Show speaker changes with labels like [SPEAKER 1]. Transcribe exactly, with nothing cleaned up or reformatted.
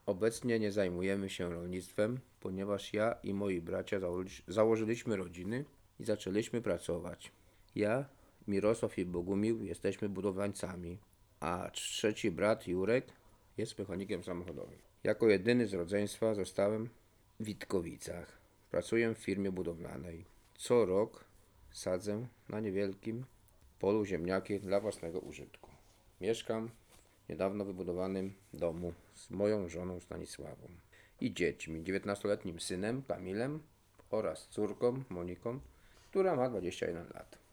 [SPEAKER 1] Obecnie nie zajmujemy się rolnictwem, ponieważ ja i moi bracia założy- założyliśmy rodziny i zaczęliśmy pracować. Ja, Mirosław i Bogumił jesteśmy budowlańcami, a trzeci brat Jurek jest mechanikiem samochodowym. Jako jedyny z rodzeństwa zostałem w Witkowicach. Pracuję w firmie budowlanej. Co rok sadzę na niewielkim polu ziemniaki dla własnego użytku. Mieszkam w niedawno wybudowanym domu z moją żoną Stanisławą i dziećmi, dziewiętnastoletnim synem Kamilem oraz córką Moniką, która ma dwadzieścia jeden lat.